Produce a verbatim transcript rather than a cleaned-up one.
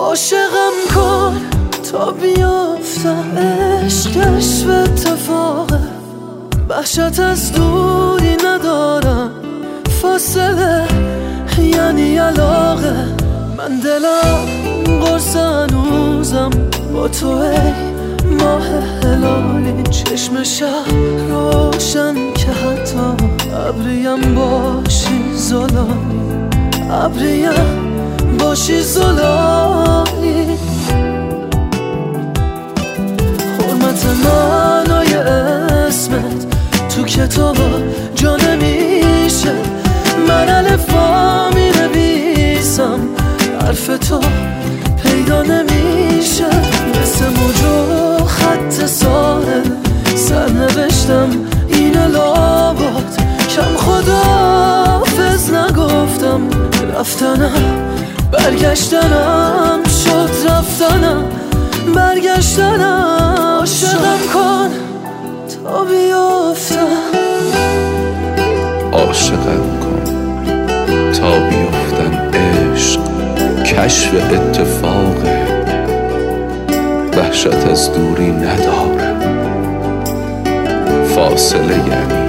عاشقم کن تا بیافتم، عشقش و اتفاقه، وحشت از دوری ندارم، فاصله یعنی علاقه. من دلم قرص هنوزم با تو، ای ماه هلالی، چشم شب روشن که حتی ابریم باشی زلالی، ابریم باشی زلالی. حرمت معنای اسمت تو کتابا جا نمیشه، من الفا می نویسم حرف تو پیدا نمیشه، مثل موجو خط ساحل سر نوشتم این لابد، کم خداحافظ نگفتم، رفتنم برگشتنم شد، رفتنم برگشتنم. عاشقم کن تا بیافتم، عاشقم کن تا بیافتم، عشق کشف اتفاقه، وحشت از دوری نداره، فاصله یعنی